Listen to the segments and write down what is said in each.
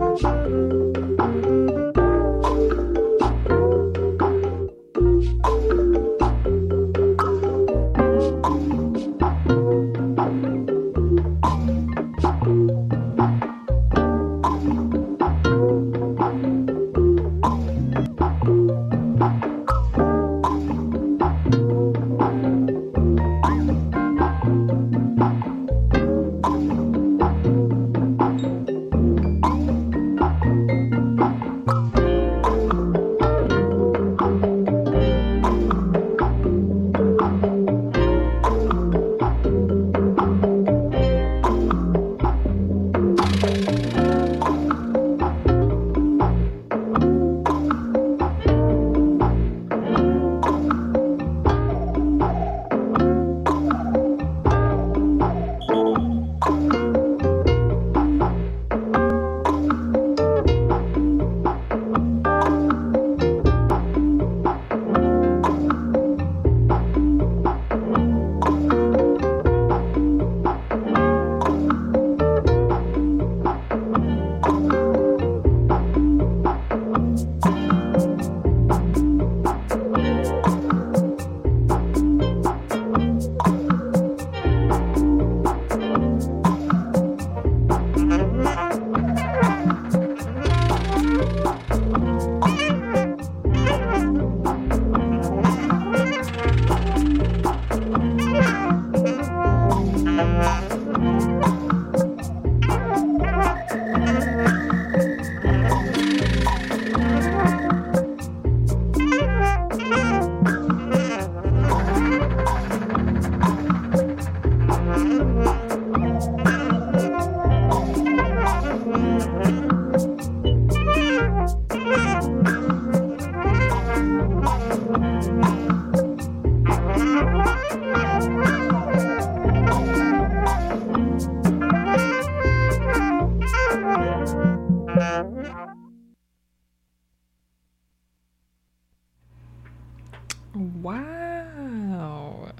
Wow.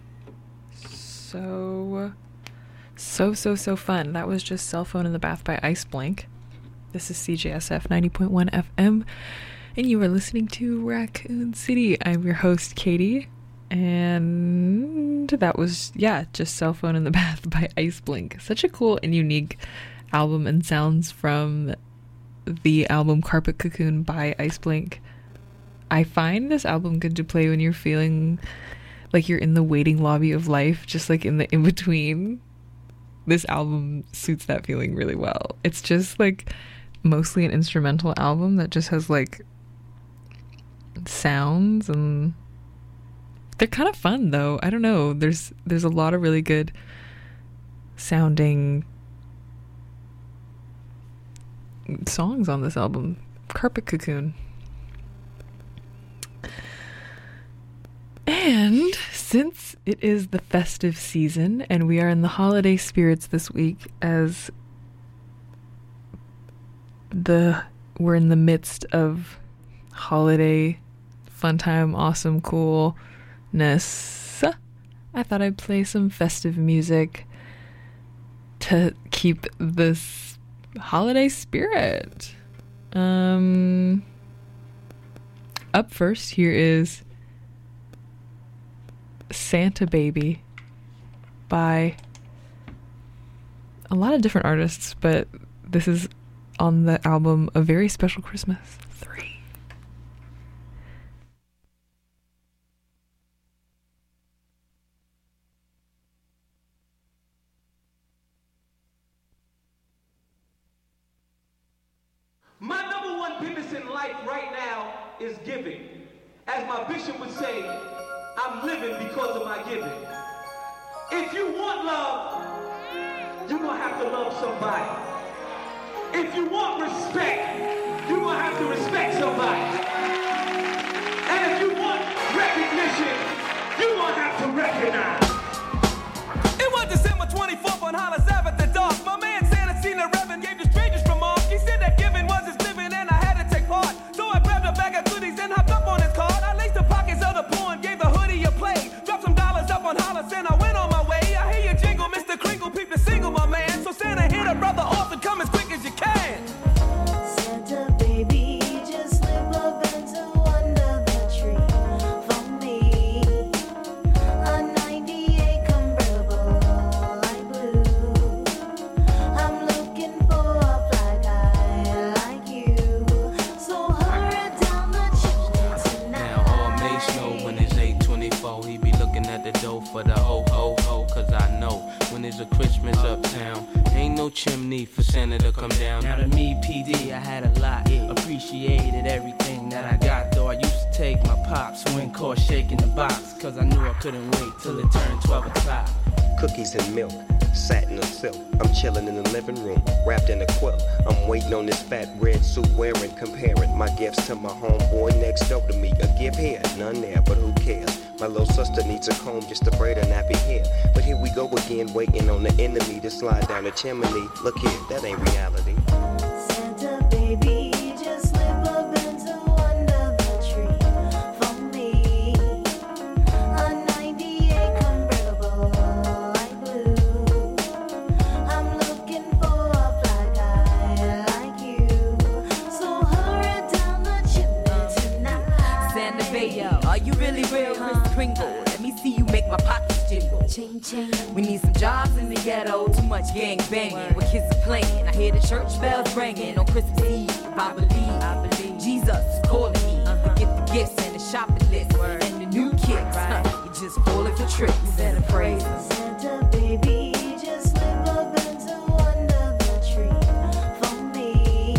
So fun. That was just Cell Phone in the Bath by Ice Blink. This is CJSF 90.1 FM, and you are listening to Raccoon City. I'm your host, Katie, and that was, just Cell Phone in the Bath by Ice Blink. Such a cool and unique album and sounds from the album Carpet Cocoon by Ice Blink. I find this album good to play when you're feeling like you're in the waiting lobby of life, just like in the in-between. This album suits that feeling really well. It's just like mostly an instrumental album that just has like sounds, and they're kind of fun though. I don't know. There's a lot of really good sounding songs on this album. Carpet Cocoon. And since it is the festive season and we are in the holiday spirits this week, as we're in the midst of holiday fun time, awesome coolness, I thought I'd play some festive music to keep this holiday spirit. Up first, here is Santa Baby by a lot of different artists, but this is on the album A Very Special Christmas 3. My number one business in life right now is giving. As my bishop would say, I'm living because of my giving. If you want love, you're going to have to love somebody. If you want respect, you're going to have to respect somebody. And if you want recognition, you're going to have to recognize. It was December 24th on Hollis Ave at the dark. My man Santa seen the Reverend, gave the strangers from off. He said that giving was his living and I had to take part. So I grabbed a bag of goodies and hopped up on his card. I laced the pockets of the poor and gave the hoodie a play. Dropped some dollars up on Hollis and I went on my way. I hear you jingle, Mr. Crinkle, peep the single, my man. So Santa hit a brother off and come as quick as you can. chimney for Santa to come down. Now to me, PD, I had a lot. Appreciated everything that I got, though I used to take my pops when caught shaking the box, cause I knew I couldn't wait till it turned 12 o'clock. Cookies and milk, satin or silk. I'm chilling in the living room, wrapped in a quilt. I'm waiting on this fat red suit wearing, comparing my gifts to my homeboy next door to me. A gift here, none there, but who cares? My little sister needs a comb just to braid her nappy hair. But here we go again, waiting on the enemy to slide down the chimney. Look here, that ain't reality. Santa baby, just slip up into under the tree for me. A 98 convertible light blue. I'm looking for a fly guy like you. So hurry down the chimney tonight. Santa baby, are you really real, Chris Kringle? Let me see you make my pockets jingle. Ching ching. We need some jobs in the ghetto, too much gang banging, where kids are playing. I hear the church bells ringing on Christmas Eve. I believe Jesus is calling me. Forget the gifts and the shopping list and the new kicks. You just falling for tricks. You better praise him. Santa baby, just slip up into under the tree for me.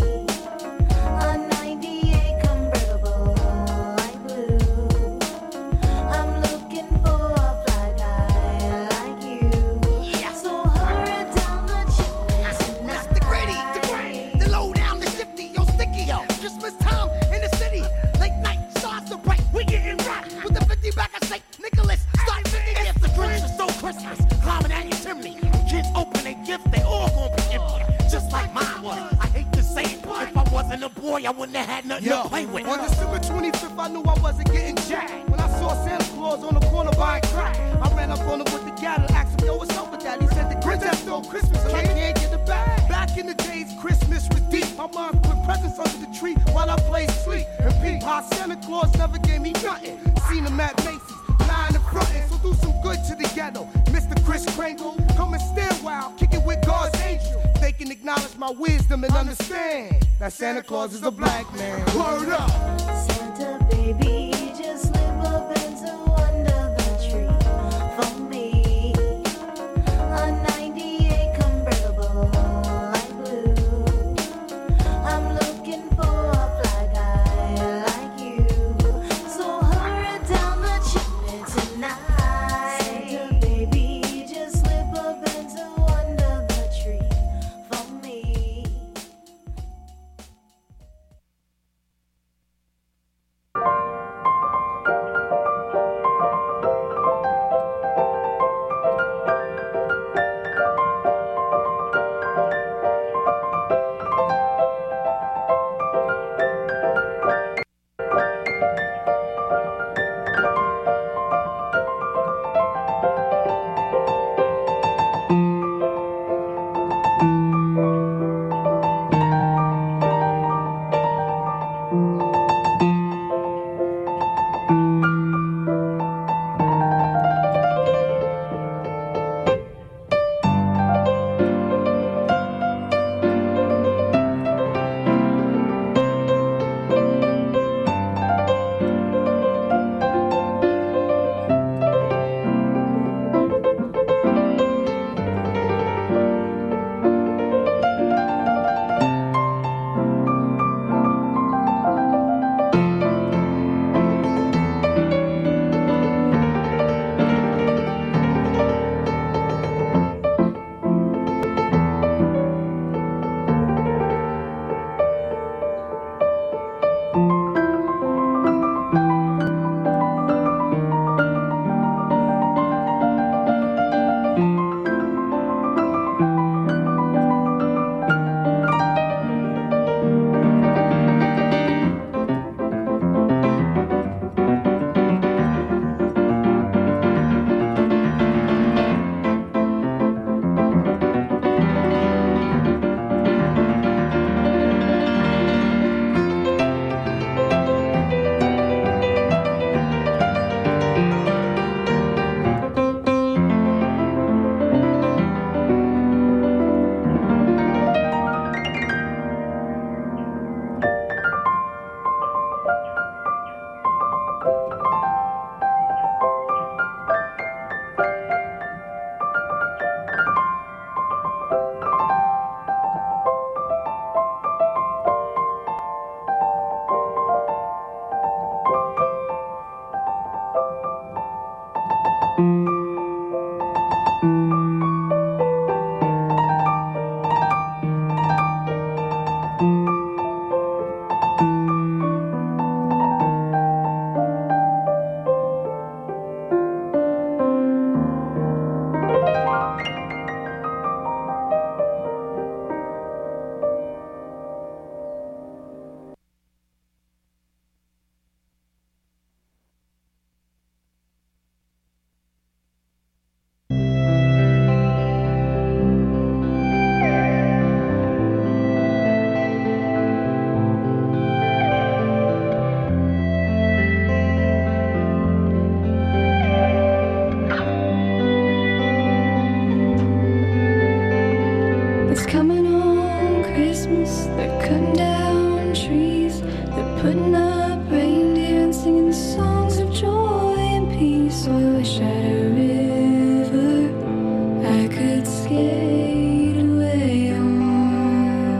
A 98 convertible light blue. I'm looking for a fly guy like you. So hurry down the chimney tonight. That's the gritty, the low down, the shifty, yo, sticky, yo. Christmas time in the city, late night, stars so bright, we getting right. With the 50 back, I say, Nicholas, start 50 gifts. The Grinch is so Christmas, climbing at your chimney. Kids open their gifts, they all gonna be empty, just like mine was. I hate to say it, if I wasn't a boy, I wouldn't have had nothing to play with. On December 25th, I knew I wasn't getting jacked. When I saw Santa Claus on the corner buying crack, I ran up on him with the gavel, asked him, yo, what's up with that? He said, the Grinch has stole Christmas, and I can't get it back. Back in the days, Christmas was deep. My mom put presents under the tree while I played sleep. And peep, how Santa Claus never gave me nothing. Seen him at Macy's, lying in front, so do some good to the ghetto. Mr. Chris Kringle, come and stand while kick it with God's angel. They can acknowledge my wisdom and understand that Santa Claus is a black man. Word up! Santa baby, just slip up into under the tree for me. A 98 convertible light blue. I'm looking for a fly guy like you. So hurry down the chimney tonight. Santa baby, just slip up into under the tree for me. Christmas. They're cutting down trees. They're putting up reindeer and singing songs of joy and peace. So I wish I had a river I could skate away on.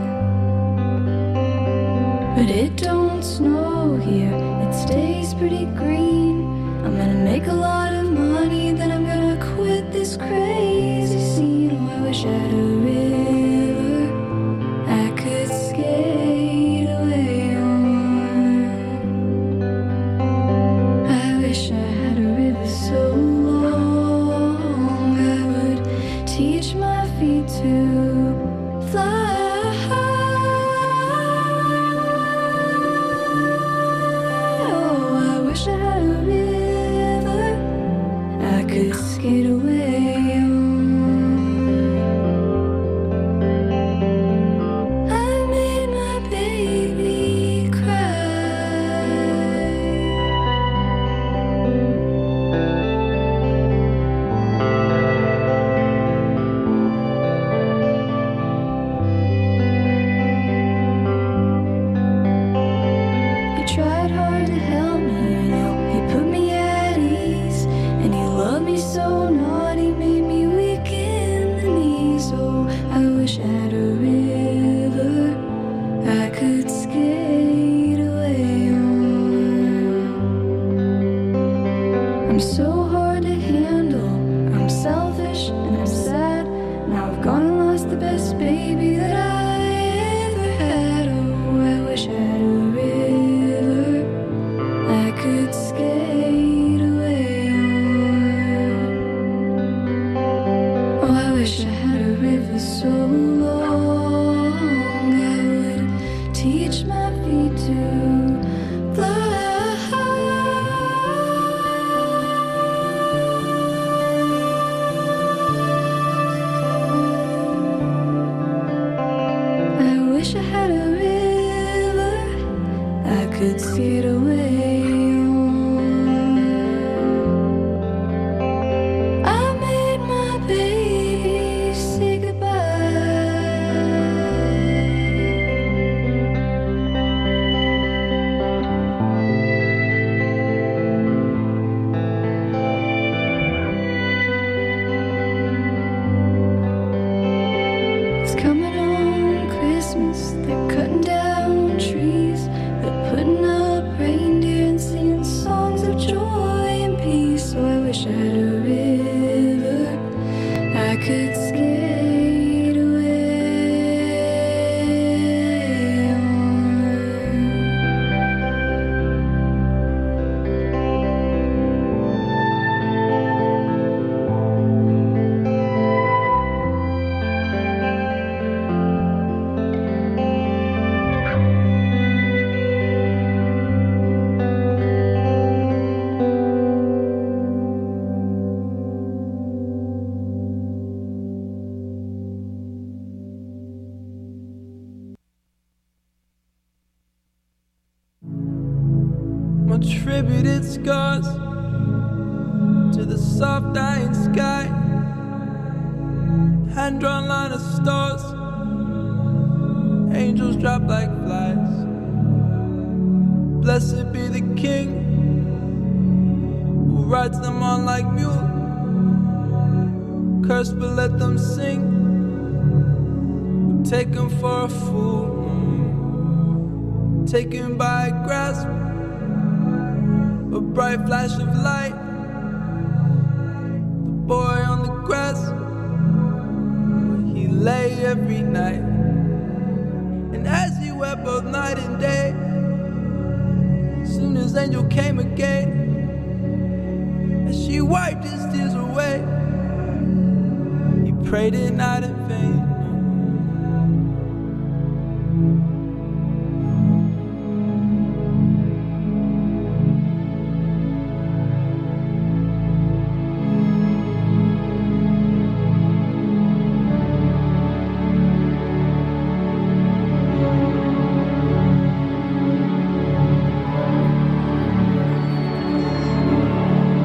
But it don't snow here. It stays pretty green. I'm gonna make a lot of money, then I'm gonna quit this crazy scene. Oh, I wish I had a river I could skate away on. I wish I had a river so long I would teach my feet to fly. Oh, I wish I had a river I could skate away on. I made my baby cry. He tried hard to help me, you know. He put me at ease, and he loved me so naughty, made me weak in the knees. Oh, I wish I had a river I could skate away on. I'm so hard to handle. I'm selfish and I'm sad. Now I've gone and lost the best baby that I ever had. Oh, I wish I had a river I could skate away on. Oh, I wish I had a river so long I would teach my feet to fly. I wish I had a river I could skate away on. I made my baby say goodbye. It's coming on Christmas. They're cutting down trees. They're putting up reindeer and singing songs of joy and peace. So I wish I had a river I could skate away on. My tributed scars to the soft dying sky, hand-drawn line of stars, angels drop like flies. Blessed be the King who rides them on like mule. Cursed but let them sing, who take him for a fool. Taken by a grasp, a bright flash of light. The boy on the grass, where he lay every night. And as he wept both night and day, soon as angel came again, as she wiped his tears away, he prayed it not in vain.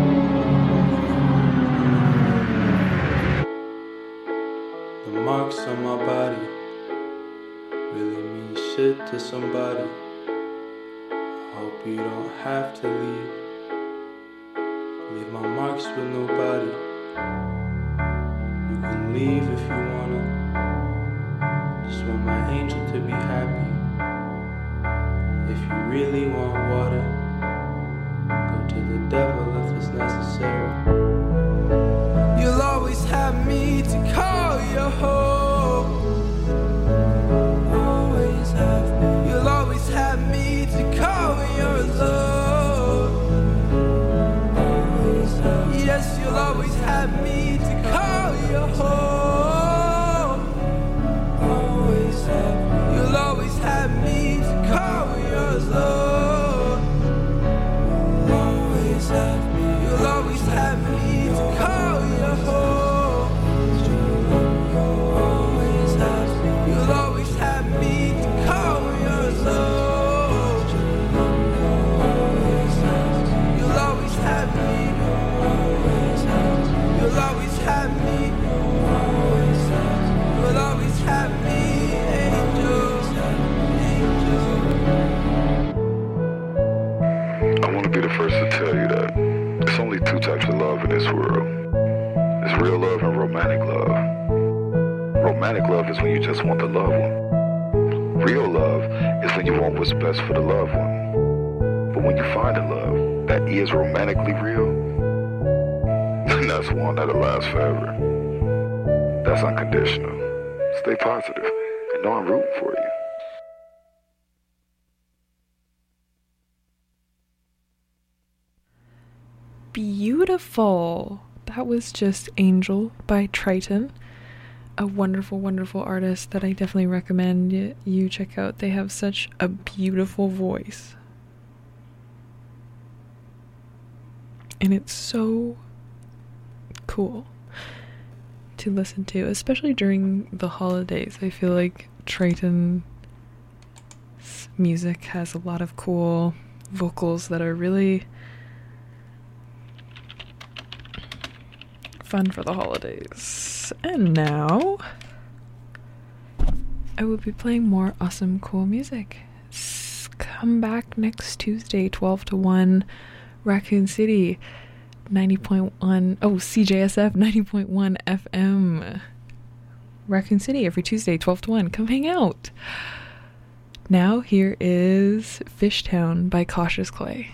marks shit to somebody. I hope you don't have to leave. Leave my marks with nobody. You can leave if you wanna. Just want my angel to be happy. If you really want water, go to the devil if it's necessary. You'll always have me to call your home. Always have me. You'll always have me to call your love. Always have me. Yes, you'll always have me to call your home. Always have me. You'll always have me to call your love. Always have me. You'll always have me to call your home. Always have me. You'll always have me to call your love. You'll always have me. You'll always have me. You'll always have me, angels, I want to be the first to tell you that there's only two types of love in this world. There's real love and romantic love. Romantic love is when you just want the loved one. Real love is when you want what's best for the loved one. But when you find a love that is romantically real, then that's one that'll last forever. That's unconditional. Stay positive and know I'm rooting for you. Beautiful. That was just Angel by Triton. A wonderful, wonderful artist that I definitely recommend you check out. They have such a beautiful voice. And it's so cool to listen to, especially during the holidays. I feel like Triton's music has a lot of cool vocals that are really fun for the holidays. And now I will be playing more awesome, cool music. Come back next Tuesday, 12 to 1, Raccoon City, 90.1, CJSF 90.1 FM. Raccoon City every Tuesday, 12 to 1. Come hang out. Now here is Fishtown by Cautious Clay.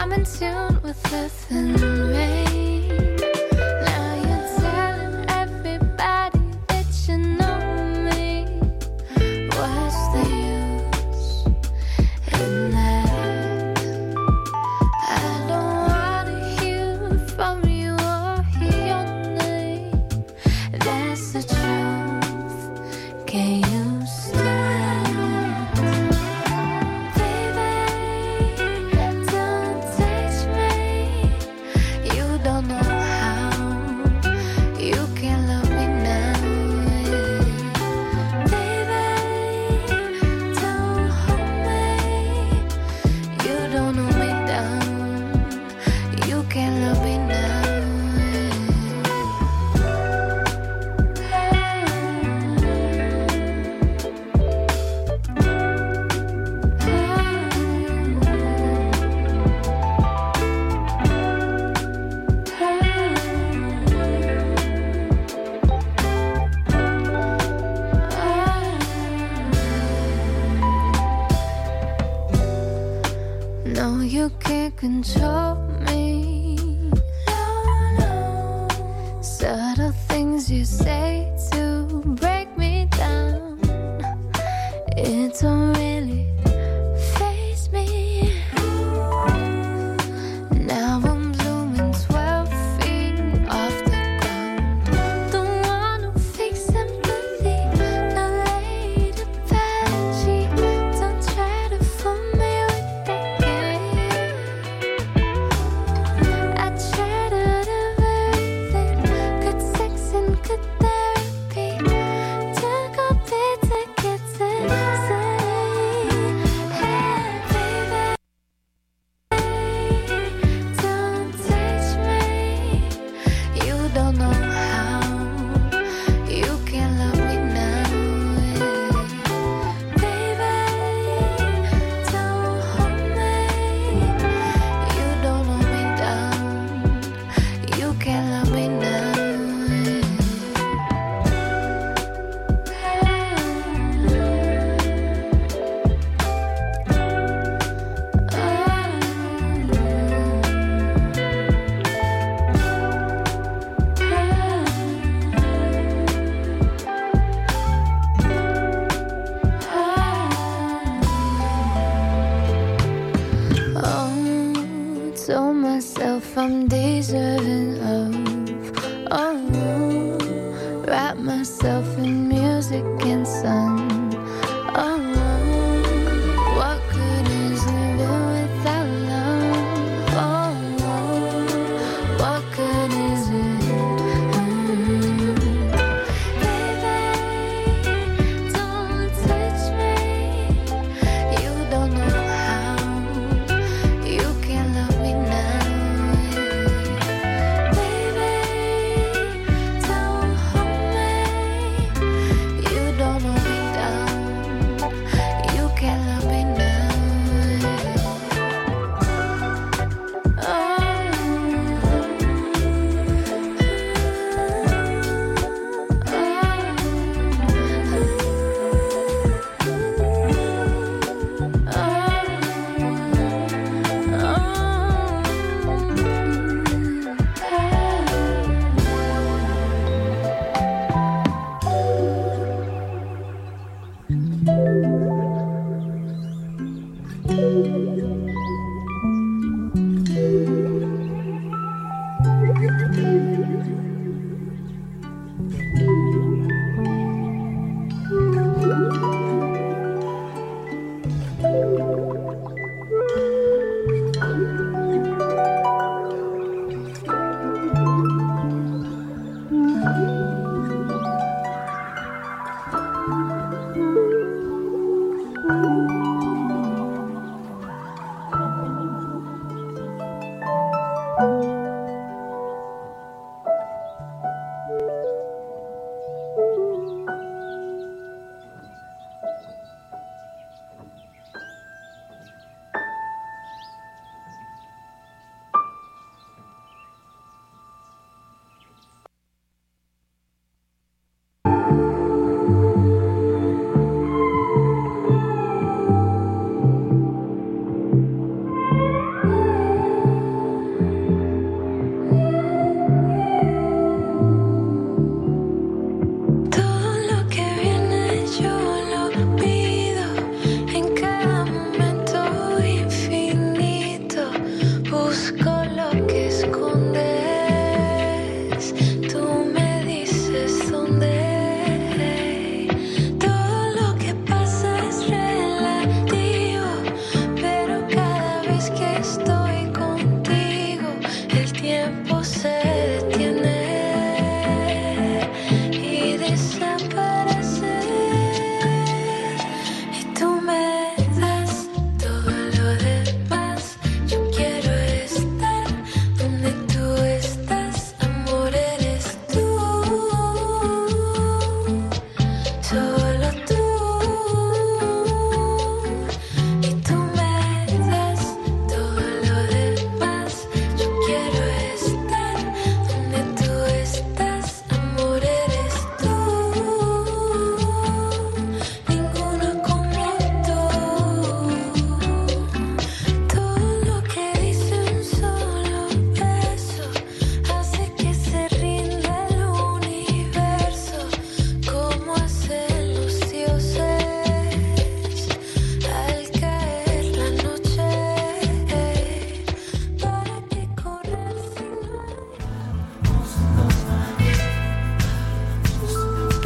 I'm in tune with earth and rain. Now you're telling everybody that you know me. What's the use in that? I don't wanna hear from you or your name. That's the truth. Can you stand? Baby, don't touch me. You don't know how. You can love me now. Baby, don't hold me. You don't know me down. You can love me now. No, you can't control me. No. Subtle things you say to break me down. It don't really faze me. Now I'm blooming 12 feet off the ground. Don't wanna fake sympathy. No late apology. Don't try to fool me with that game. I tried out of everything. Good sex and good therapy. Took a bit to get to say, hey baby, don't touch me. You don't know how. You can love me now. Baby, don't hold me. You don't know me down. You can love me now. Oh, told myself I'm deserving of. Oh, wrap myself in music and sun. Oh, what good is living without love? Oh, what good is it? Baby, don't touch me. You don't know how. You can love me now. Baby, don't hold me.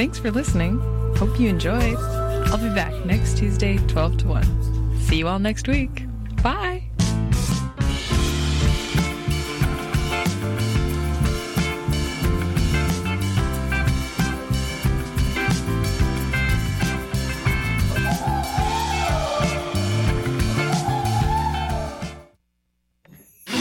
thanks for listening. Hope you enjoyed. I'll be back next Tuesday, 12 to 1. See you all next week. Bye!